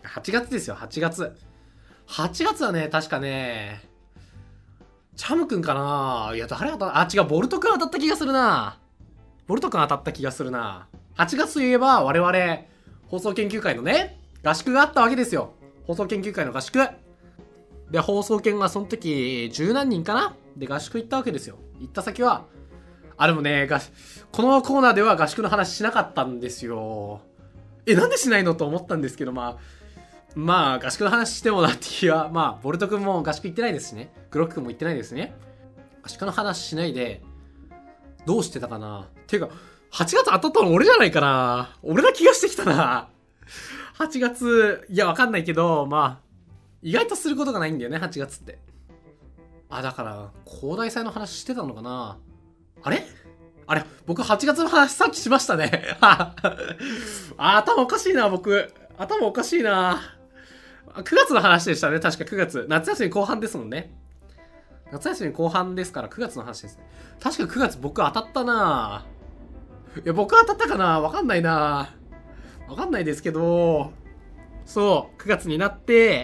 8月ですよ、8月。8月はね、確かね、チャムくんかないや、誰当たった、あ、違う、ボルトくん当たった気がするな。ボルトくん当たった気がするな。8月といえば、我々、放送研究会のね、合宿があったわけですよ。放送研究会の合宿。で、放送研がその時、十何人かなで合宿行ったわけですよ。行った先は、でもね、このコーナーでは合宿の話しなかったんですよ。なんでしないのと思ったんですけど、まあ、合宿の話してもなって気は、ボルト君も合宿行ってないですしね。グロック君も行ってないですね。合宿の話しないで、どうしてたかなっていうか、8月当たったの俺じゃないかな。俺な気がしてきたな。8月、いや、わかんないけど、意外とすることがないんだよね、8月って。だから、広大祭の話してたのかな。あれ、僕8月の話さっきしましたね。頭おかしいな、僕。頭おかしいな。9月の話でしたね、確か9月。夏休み後半ですもんね。夏休み後半ですから9月の話ですね。確か9月僕当たったな。いや、僕当たったかな、わかんないな。わかんないですけど、そう、9月になって、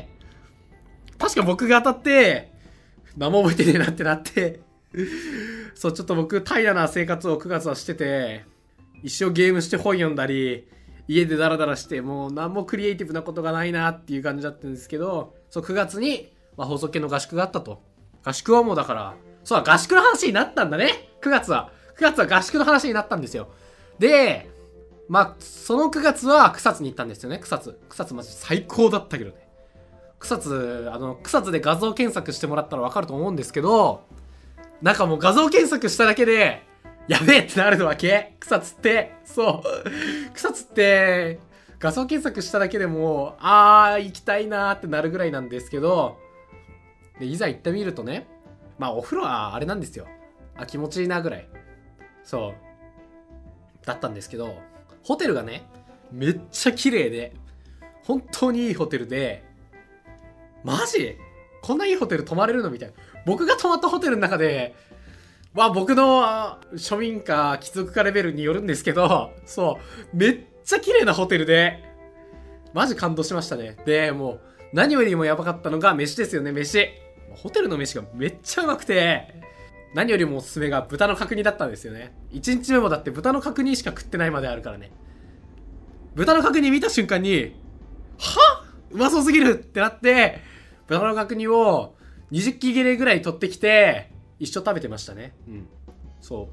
確か僕が当たって、何も覚えてねえなってなって、そう、ちょっと僕、怠惰な生活を9月はしてて、一生ゲームして本読んだり、家でダラダラして、もう何もクリエイティブなことがないなっていう感じだったんですけど、そう、9月に、放送系の合宿があったと。合宿はもうだから、そうだ、合宿の話になったんだね。9月は合宿の話になったんですよ。で、その9月は草津に行ったんですよね、草津マジ最高だったけどね。草津で画像検索してもらったらわかると思うんですけど、なんかもう画像検索しただけで、やべえってなるわけ。草津って、そう。草津って、画像検索しただけでも、行きたいなーってなるぐらいなんですけど、で、いざ行ってみるとね、お風呂はあれなんですよ。気持ちいいなぐらい。そう。だったんですけど、ホテルがね、めっちゃ綺麗で、本当にいいホテルで、マジこんないいホテル泊まれるのみたいな。僕が泊まったホテルの中で、僕の庶民か貴族かレベルによるんですけど、そう、めっちゃ綺麗なホテルで、マジ感動しましたね。で、もう、何よりもやばかったのが飯ですよね、飯。ホテルの飯がめっちゃうまくて、何よりもおすすめが豚の角煮だったんですよね。1日目もだって豚の角煮しか食ってないまであるからね。豚の角煮見た瞬間に、うまそうすぎるってなって、豚の角煮を20切れぐらい取ってきて、一緒食べてましたね。うん。そう。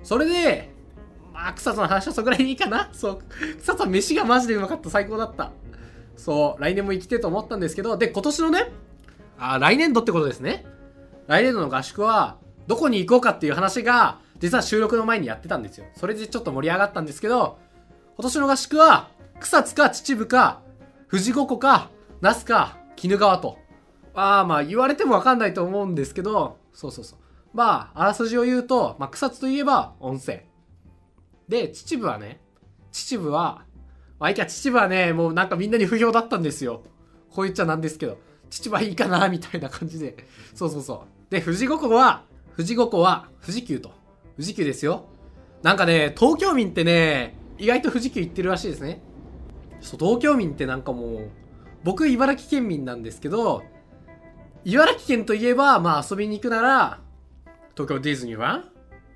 それで、草津の話はそこらいいかな。そう。草津は飯がマジでうまかった。最高だった。そう。来年も生きてと思ったんですけど、で、今年のね、来年度ってことですね。来年度の合宿は、どこに行こうかっていう話が、実は収録の前にやってたんですよ。それでちょっと盛り上がったんですけど、今年の合宿は、草津か秩父か、富士五湖か、那須か、鬼怒川と。言われてもわかんないと思うんですけど、そう。あらすじを言うと、草津といえば温泉。で、秩父はね、秩父はね、もうなんかみんなに不評だったんですよ。こう言っちゃなんですけど、秩父はいいかな、みたいな感じで。そう。で、富士五湖は富士急と。富士急ですよ。なんかね、東京民ってね、意外と富士急行ってるらしいですね。そう、東京民ってなんかもう、僕茨城県民なんですけど、茨城県といえば、遊びに行くなら、東京ディズニーは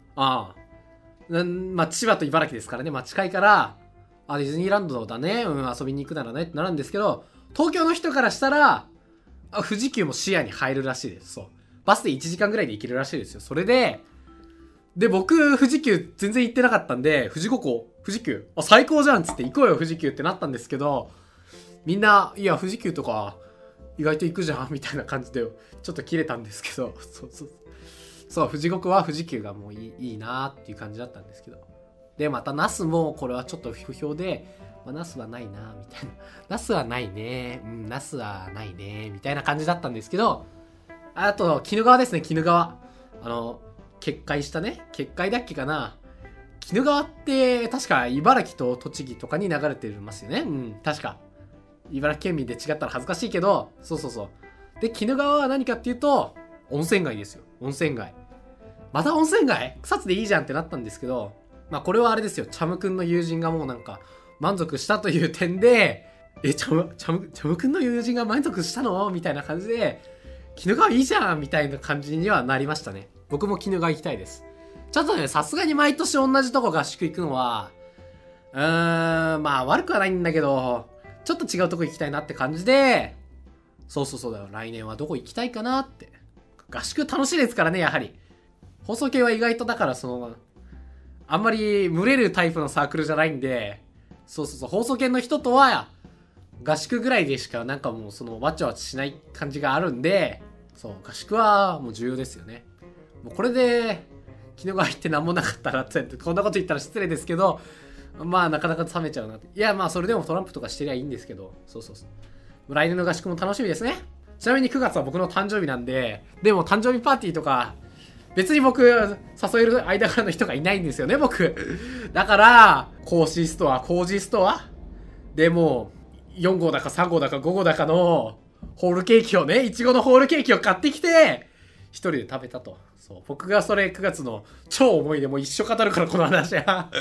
千葉と茨城ですからね。近いから、ディズニーランドだね。遊びに行くならねってなるんですけど、東京の人からしたら、富士急も視野に入るらしいです。そう。バスで1時間ぐらいで行けるらしいですよ。それで、僕、富士急全然行ってなかったんで、富士急、最高じゃんっつって行こうよ、富士急ってなったんですけど、みんな、いや、富士急とか、意外と行くじゃんみたいな感じで、ちょっと切れたんですけど、そう、富士五湖は富士急がもういいなーっていう感じだったんですけど。で、また那須も、これはちょっと不評で、那須はないなみたいな。那須はないね那須はないねみたいな感じだったんですけど、あと、鬼怒川ですね、鬼怒川。決壊したね。決壊だっけかな。鬼怒川って、確か茨城と栃木とかに流れてますよね。確か。茨城県民で違ったら恥ずかしいけど、そう。で、鬼怒川は何かっていうと、温泉街ですよ。温泉街。また温泉街？草津でいいじゃんってなったんですけど、これはあれですよ。チャムくんの友人がもうなんか、満足したという点で、 チャムくんの友人が満足したのみたいな感じで、鬼怒川いいじゃんみたいな感じにはなりましたね。僕も鬼怒川行きたいです。ちょっとね、さすがに毎年同じとこ合宿行くのは、まあ悪くはないんだけど、ちょっと違うとこ行きたいなって感じで、そうだよ。来年はどこ行きたいかなって。合宿楽しいですからね、やはり。放送系は意外とだからあんまり群れるタイプのサークルじゃないんで、放送系の人とは、合宿ぐらいでしかなんかもうわちゃわちゃしない感じがあるんで、合宿はもう重要ですよね。もうこれで、昨日が入って何もなかったらって、こんなこと言ったら失礼ですけど、まあなかなか冷めちゃうなって。いやまあそれでもトランプとかしてりゃいいんですけど、来年の合宿も楽しみですね。ちなみに9月は僕の誕生日なんで、でも誕生日パーティーとか、別に僕、誘える間柄の人がいないんですよね、僕。だから、コージストアでもう、4号だか3号だか5号だかの、ホールケーキをね、いちごのホールケーキを買ってきて、一人で食べたと。僕がそれ9月の超思い出も一緒語るから、この話は。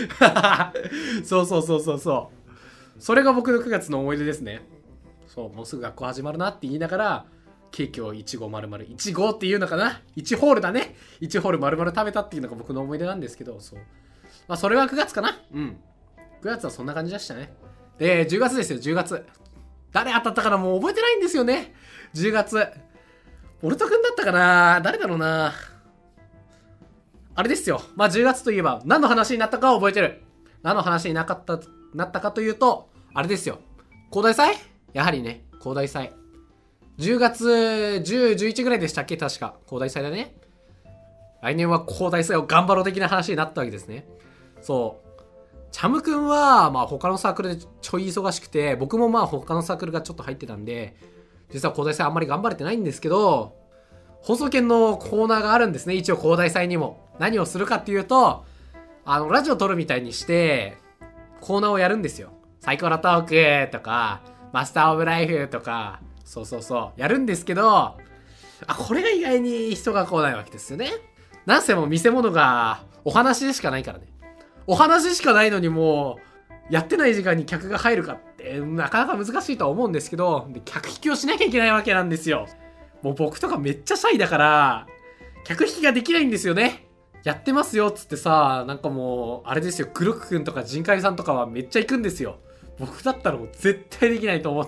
それが僕の9月の思い出ですね。もうすぐ学校始まるなって言いながら、ケーキを1号丸々、1号っていうのかな ?1 ホールだね。1ホール丸々食べたっていうのが僕の思い出なんですけど、まあ、それは9月かな。9月はそんな感じでしたね。で、10月ですよ、10月。誰当たったかなもう覚えてないんですよね。10月。ボルトくんだったかな誰だろうなあれですよ。まあ、10月といえば、何の話になったかは覚えてる。何の話になったかというと、あれですよ。広大祭やはりね、広大祭。10月10、11ぐらいでしたっけ確か。広大祭だね。来年は広大祭を頑張ろう的な話になったわけですね。チャムくんは、まあ他のサークルでちょい忙しくて、僕もまあ他のサークルがちょっと入ってたんで、実は広大祭あんまり頑張れてないんですけど、放送研のコーナーがあるんですね。一応広大祭にも。何をするかっていうと、ラジオ撮るみたいにして、コーナーをやるんですよ。サイコロトークとか、マスターオブライフとか、やるんですけど、これが意外に人が来ないわけですよね。なんせもう見せ物がお話でしかないからね。お話しかないのにもう、やってない時間に客が入るかって、なかなか難しいとは思うんですけど、客引きをしなきゃいけないわけなんですよ。もう僕とかめっちゃシャイだから、客引きができないんですよね。やってますよっつってさ、なんかもう、あれですよ、グロックくんとかジンカリさんとかはめっちゃ行くんですよ。僕だったらもう絶対できないと思って。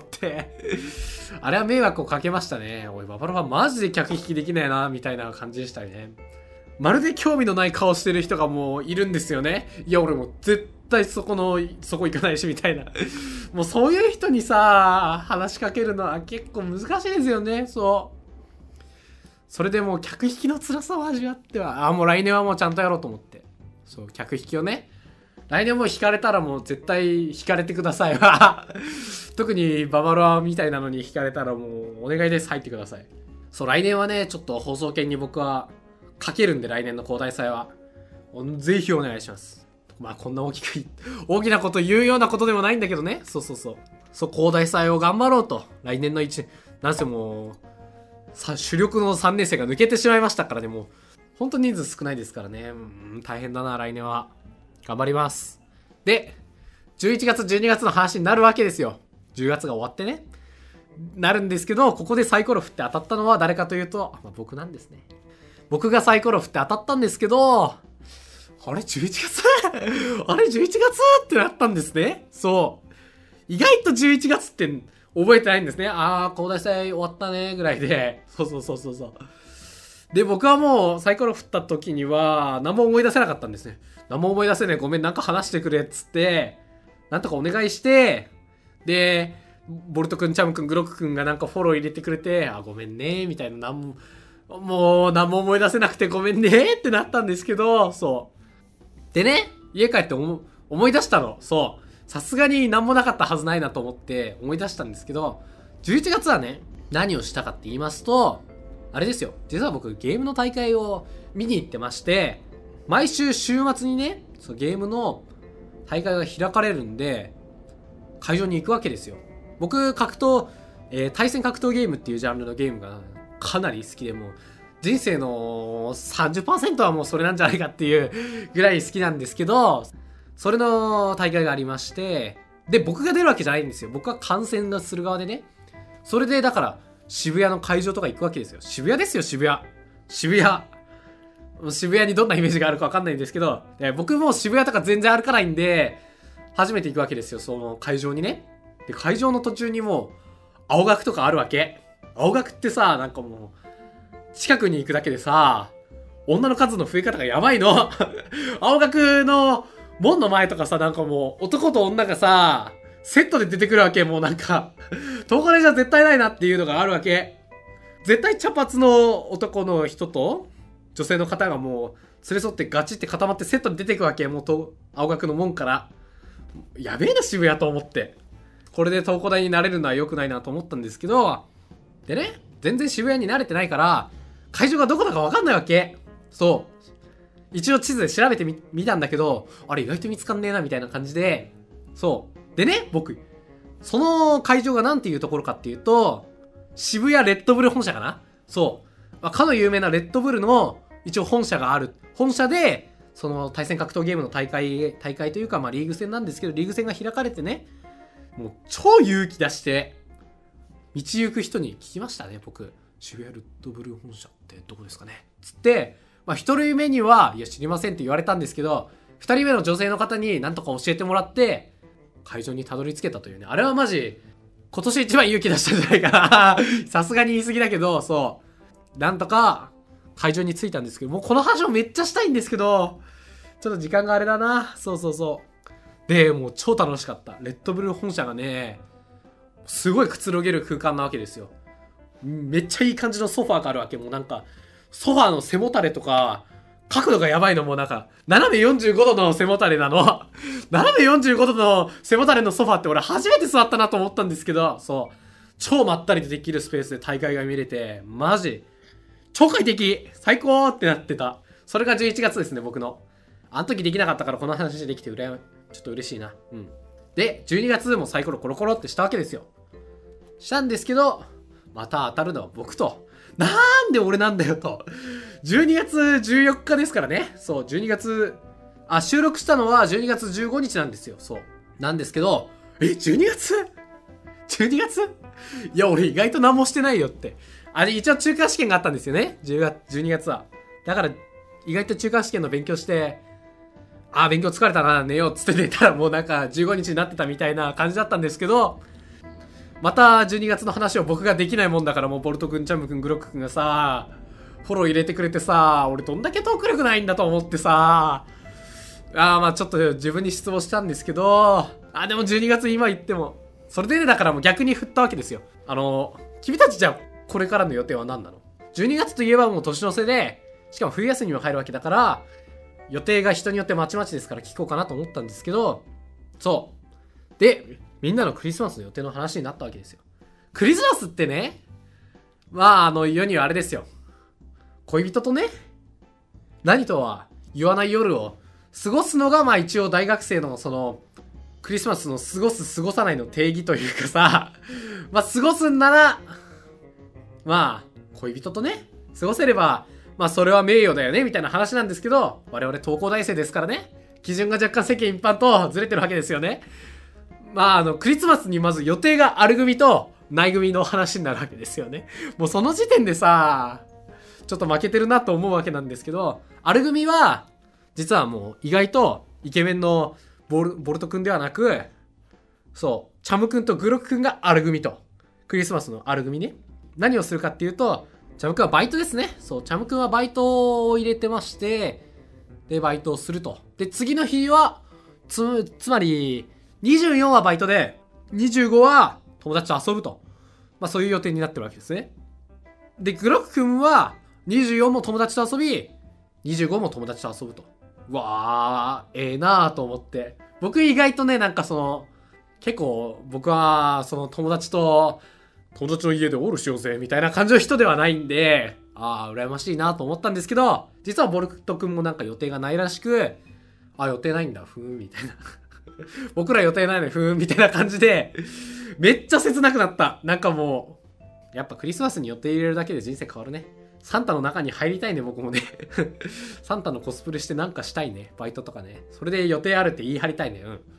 あれは迷惑をかけましたね。おい、ババロはマジで客引きできないな、みたいな感じでしたね。まるで興味のない顔してる人がもういるんですよね。いや、俺も絶対そこ行かないし、みたいな。もうそういう人にさ、話しかけるのは結構難しいですよね。それでもう客引きの辛さを味わっては、もう来年はもうちゃんとやろうと思って。客引きをね。来年も引かれたらもう絶対引かれてくださいわ。特にババロアみたいなのに引かれたらもうお願いです。入ってください。来年はね、ちょっと放送権に僕はかけるんで、来年の交代祭は。ぜひお願いします。まあこんな大きなこと言うようなことでもないんだけどね。交代祭を頑張ろうと。来年のなんせもう、主力の3年生が抜けてしまいましたからね、もう。ほんと人数少ないですからね。大変だな、来年は。頑張ります。で、11月、12月の話になるわけですよ。10月が終わってね。なるんですけど、ここでサイコロ振って当たったのは誰かというと、僕なんですね。僕がサイコロ振って当たったんですけど、あれ11月あれ11月ってなったんですね。意外と11月って覚えてないんですね。交代祭終わったね、ぐらいで。で、僕はもうサイコロ振った時には、何も思い出せなかったんですね。何も思い出せない。ごめん、なんか話してくれ、っつって、なんとかお願いして、で、ボルトくん、チャムくん、グロックくんがなんかフォロー入れてくれて、ごめんね、みたいな、もう何も思い出せなくてごめんね、ってなったんですけど、でね、家帰って思い出したの。さすがに何もなかったはずないなと思って思い出したんですけど、11月はね、何をしたかって言いますと、あれですよ。実は僕ゲームの大会を見に行ってまして、毎週週末にね、ゲームの大会が開かれるんで、会場に行くわけですよ。僕、対戦格闘ゲームっていうジャンルのゲームがかなり好きで、もう、人生の 30% はもうそれなんじゃないかっていうぐらい好きなんですけど、それの大会がありまして、 で、僕が出るわけじゃないんですよ。僕は観戦がする側でね。それで、だから、渋谷の会場とか行くわけですよ。渋谷ですよ、渋谷。渋谷。渋谷にどんなイメージがあるかわかんないんですけど、僕も渋谷とか全然歩かないんで、初めて行くわけですよ、その会場にね。で、会場の途中にもう、青学とかあるわけ。青学ってさ、なんかもう、近くに行くだけでさ、女の数の増え方がやばいの。青学の門の前とかさ、なんかもう、男と女がさ、セットで出てくるわけ。もうなんか、東金じゃ絶対ないなっていうのがあるわけ。絶対茶髪の男の人と、女性の方がもう連れ添ってガチって固まってセットで出てくわけ。もう青学の門から。やべえな渋谷と思って。これで東工大になれるのは良くないなと思ったんですけど、でね、全然渋谷に慣れてないから、会場がどこだかわかんないわけ。そう。一応地図で調べてみたんだけど、あれ意外と見つかんねえなみたいな感じで、そう。でね、僕、その会場がなんていうところかっていうと、渋谷レッドブル本社かな。そう。かの有名なレッドブルの一応本社がある。本社で、その対戦格闘ゲームの大会というか、まあリーグ戦なんですけど、リーグ戦が開かれてね、もう超勇気出して、道行く人に聞きましたね、僕。渋谷レッドブル本社ってどこですかねつって、まあ一人目には、いや知りませんって言われたんですけど、二人目の女性の方になんとか教えてもらって、会場にたどり着けたというね。あれはマジ、今年一番勇気出したんじゃないかな。さすがに言い過ぎだけど、そう。なんとか、会場に着いたんですけど、もうこの話をめっちゃしたいんですけど、ちょっと時間があれだな。そうそうそう。で、もう超楽しかった。レッドブル本社がね、すごいくつろげる空間なわけですよ。めっちゃいい感じのソファーがあるわけ。もうなんか、ソファーの背もたれとか、角度がやばいの。もうなんか、斜め45度の背もたれなの。斜め45度の背もたれのソファーって俺初めて座ったなと思ったんですけど、そう。超まったりできるスペースで大会が見れて、マジ。超快適最高ってなってた。それが11月ですね、僕の。あの時できなかったからこの話できてちょっと嬉しいな。うん。で、12月もサイコロコロコロってしたわけですよ。したんですけど、また当たるのは僕と。なんで俺なんだよと。12月14日ですからね。そう、12月、収録したのは12月15日なんですよ。そう。なんですけど、12月 ?12 月いや、俺意外と何もしてないよって。一応中間試験があったんですよね。12月は。だから、意外と中間試験の勉強して、勉強疲れたな、寝ようっつって寝たらもうなんか15日になってたみたいな感じだったんですけど、また12月の話を僕ができないもんだからもうボルトくん、チャムくん、グロックくんがさ、フォロー入れてくれてさ、俺どんだけトーク力ないんだと思ってさ、まあちょっと自分に失望したんですけど、でも12月今言っても、それでね、だからもう逆に振ったわけですよ。君たちじゃあこれからの予定は何なの？ 12 月といえばもう年の瀬で、しかも冬休みも入るわけだから、予定が人によってまちまちですから聞こうかなと思ったんですけど、そう。で、みんなのクリスマスの予定の話になったわけですよ。クリスマスってね、まあ世にはあれですよ。恋人とね、何とは言わない夜を過ごすのがまあ一応大学生のその、クリスマスの過ごす過ごさないの定義というかさ、まあ過ごすんなら、まあ恋人とね、過ごせれば、まあそれは名誉だよねみたいな話なんですけど、我々東工大生ですからね、基準が若干世間一般とずれてるわけですよね。まあクリスマスにまず予定がある組とない組の話になるわけですよね。もうその時点でさ、ちょっと負けてるなと思うわけなんですけど、ある組は実はもう意外とイケメンのボルトくんではなく、そう、チャムくんとグロクくんがある組と、クリスマスのある組ね。何をするかっていうと、チャムくんはバイトですね。そう、チャムくんはバイトを入れてまして、で、バイトをすると。で、次の日は、つまり、24はバイトで、25は友達と遊ぶと。まあそういう予定になってるわけですね。で、グロクくんは、24も友達と遊び、25も友達と遊ぶと。うわー、ええなーと思って。僕意外とね、なんか結構僕は、友達の家でオールしようぜ、みたいな感じの人ではないんで、羨ましいなと思ったんですけど、実はボルトくんもなんか予定がないらしく、予定ないんだ、ふーん、みたいな。僕ら予定ないのに、ふーん、みたいな感じで、めっちゃ切なくなった。なんかもう、やっぱクリスマスに予定入れるだけで人生変わるね。サンタの中に入りたいね、僕もね。サンタのコスプレしてなんかしたいね。バイトとかね。それで予定あるって言い張りたいね。うん。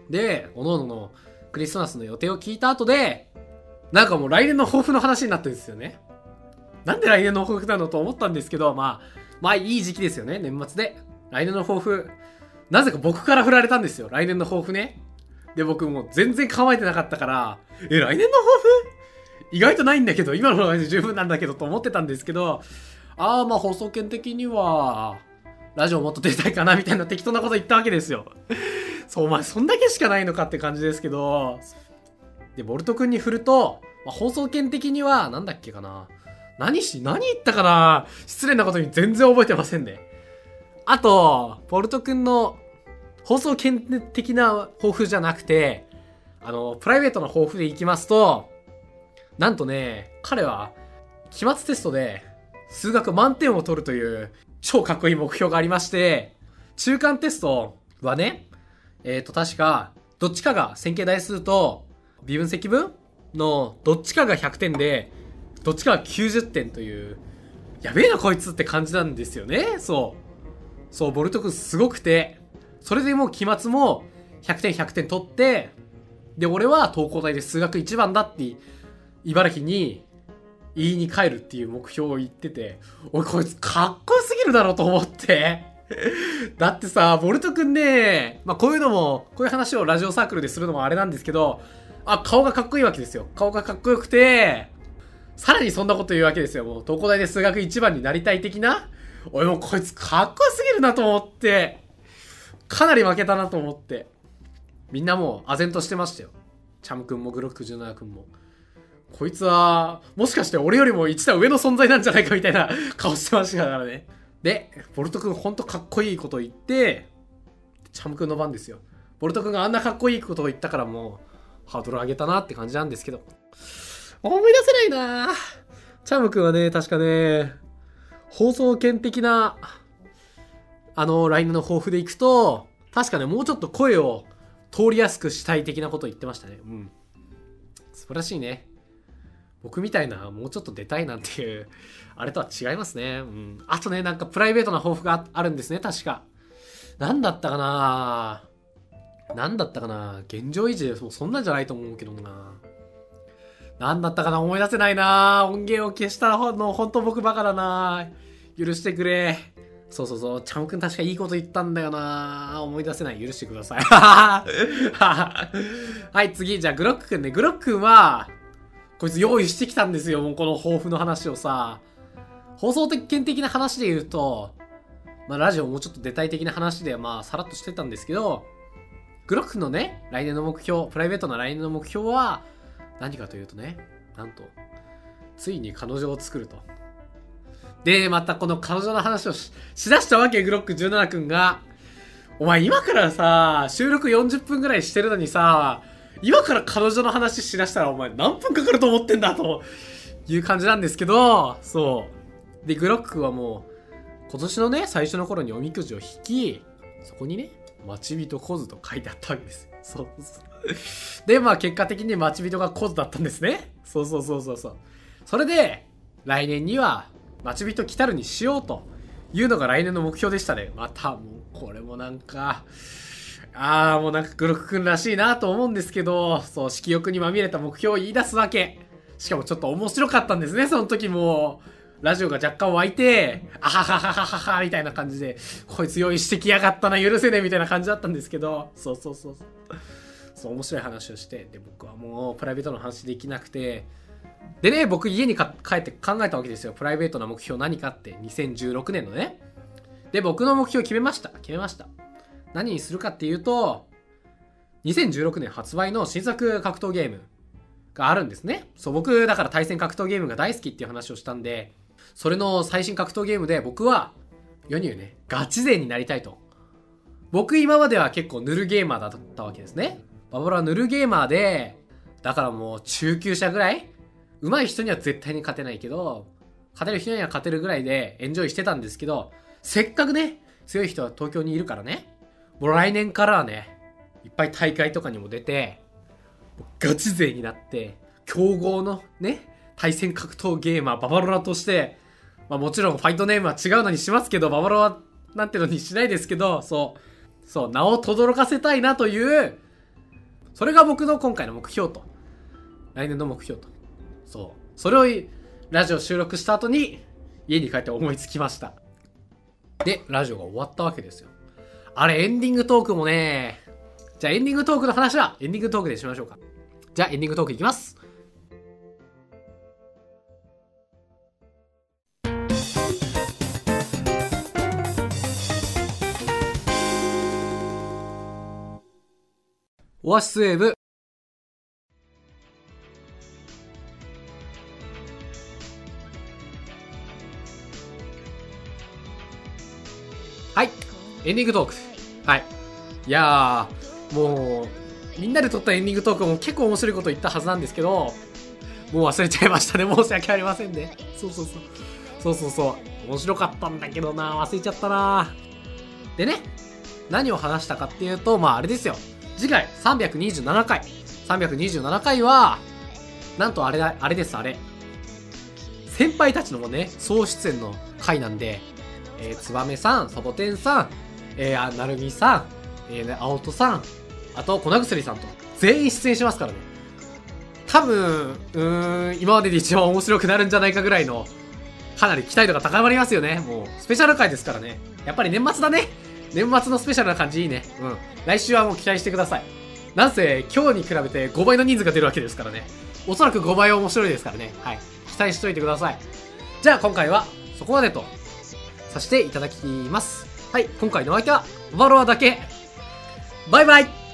で、各々のクリスマスの予定を聞いた後で、なんかもう来年の抱負の話になってるんですよね。なんで来年の抱負なのと思ったんですけど、まあいい時期ですよね、年末で。来年の抱負、なぜか僕から振られたんですよ、来年の抱負ね。で、僕もう全然構えてなかったから、来年の抱負意外とないんだけど、今の方が十分なんだけどと思ってたんですけど、まあ放送権的には、ラジオもっと出たいかなみたいな適当なこと言ったわけですよ。そう、お前そんだけしかないのかって感じですけど、で、ボルト君に振ると、放送権的には、なんだっけかな。何言ったかな。失礼なことに全然覚えてませんね。あと、ボルト君の放送権的な抱負じゃなくて、プライベートな抱負でいきますと、なんとね、彼は、期末テストで、数学満点を取るという、超かっこいい目標がありまして、中間テストはね、確か、どっちかが線形代数と、微分積分のどっちかが100点で、どっちかが90点という、やべえなこいつって感じなんですよね。そう、ボルト君すごくて、それでもう期末も100点100点取って、で、俺は東工大で数学1番だって茨城に言いに帰るっていう目標を言ってて、おいこいつかっこよすぎるだろうと思って。だってさ、ボルトくんね、こういう話をラジオサークルでするのもあれなんですけど、顔がかっこいいわけですよ。顔がかっこよくて、さらにそんなこと言うわけですよ。もう東工大で数学1番になりたい的な。おいもうこいつかっこよすぎるなと思って、かなり負けたなと思って。みんなもう唖然としてましたよ。チャムくんもグロック17くんも。こいつは、もしかして俺よりも一段上の存在なんじゃないかみたいな顔してましたからね。で、ボルトくんほんとかっこいいこと言って、チャムくんの番ですよ。ボルトくんがあんなかっこいいことを言ったからもう、ハードル上げたなって感じなんですけど。思い出せないなチャムくんはね、確かね、放送権的な、ラインの抱負でいくと、確かね、もうちょっと声を通りやすくしたい的なことを言ってましたね。うん。素晴らしいね。僕みたいな、もうちょっと出たいなんていう、あれとは違いますね。うん。あとね、なんかプライベートな抱負があるんですね、確か。なんだったかな現状維持でもそんなんじゃないと思うけどな。なんだったかな思い出せないな。音源を消したの、ほんと僕バカだな。許してくれ。そう、チャムくん確かいいこと言ったんだよな。思い出せない。許してください。はい、次。じゃあ、グロックくんね。グロックくんは、こいつ用意してきたんですよ。もうこの抱負の話をさ。放送権的な話で言うと、ラジオもうちょっと出たい的な話でさらっとしてたんですけど、グロックくんのね、来年の目標、プライベートな来年の目標は、何かというとね、なんと、ついに彼女を作ると。で、またこの彼女の話をしだしたわけ、グロック17くんが。お前今からさ、収録40分ぐらいしてるのにさ、今から彼女の話しだしたらお前何分かかると思ってんだという感じなんですけど、そう。で、グロックはもう、今年のね、最初の頃におみくじを引き、そこにね、待ち人小津と書いてあったわけです。そう。で、結果的に待ち人が小津だったんですね。そう。それで、来年には、待ち人来たるにしようというのが来年の目標でしたね。また、もう、これもなんか、もうなんかグロックくんらしいなと思うんですけど、そう、色欲にまみれた目標を言い出すわけ。しかもちょっと面白かったんですね、その時も。ラジオが若干湧いて、あははははははみたいな感じで、こいつ用意してきやがったな、許せねえみたいな感じだったんですけど、そう。そう、面白い話をして、で、僕はもうプライベートの話できなくて、でね、僕家に帰って考えたわけですよ。プライベートな目標何かって、2016年のね。で、僕の目標決めました。何にするかっていうと、2016年発売の新作格闘ゲームがあるんですね。そう、僕だから対戦格闘ゲームが大好きっていう話をしたんで、それの最新格闘ゲームで僕は、世に言うね、ガチ勢になりたいと。僕今までは結構ヌルゲーマーだったわけですね。ババロはヌルゲーマーで、だからもう中級者ぐらい上手い人には絶対に勝てないけど、勝てる人には勝てるぐらいでエンジョイしてたんですけど、せっかくね、強い人は東京にいるからね、もう来年からはね、いっぱい大会とかにも出て、ガチ勢になって、強豪のね、対戦格闘ゲーマーババロラとして、もちろんファイトネームは違うのにしますけど、ババロラなんてのにしないですけど、そう、名を轟かせたいなという、 それが僕の今回の目標と。来年の目標と。そう。それをラジオ収録した後に家に帰って思いつきました。で、ラジオが終わったわけですよ。あれ、エンディングトークもね、じゃあエンディングトークの話はエンディングトークでしましょうか。じゃあエンディングトークいきます。オアシスウェーブ。はい。エンディングトーク。はい。いやー、もう、みんなで撮ったエンディングトークも結構面白いこと言ったはずなんですけど、もう忘れちゃいましたね。申し訳ありませんね。そう。面白かったんだけどな、忘れちゃったな。でね、何を話したかっていうと、まああれですよ。次回327回。327回は、なんとあれです、あれ。先輩たちのもね、総出演の回なんで、つばめさん、サボテンさん、なるみさん、青戸さん、あと、粉薬さんと、全員出演しますからね。多分、今までで一番面白くなるんじゃないかぐらいの、かなり期待度が高まりますよね。もう、スペシャル回ですからね。やっぱり年末だね。年末のスペシャルな感じいいね。うん。来週はもう期待してください。なんせ、今日に比べて5倍の人数が出るわけですからね。おそらく5倍は面白いですからね。はい。期待しといてください。じゃあ今回は、そこまでと、させていただきます。はい。今回のお相手は、バロアだけ。バイバイ。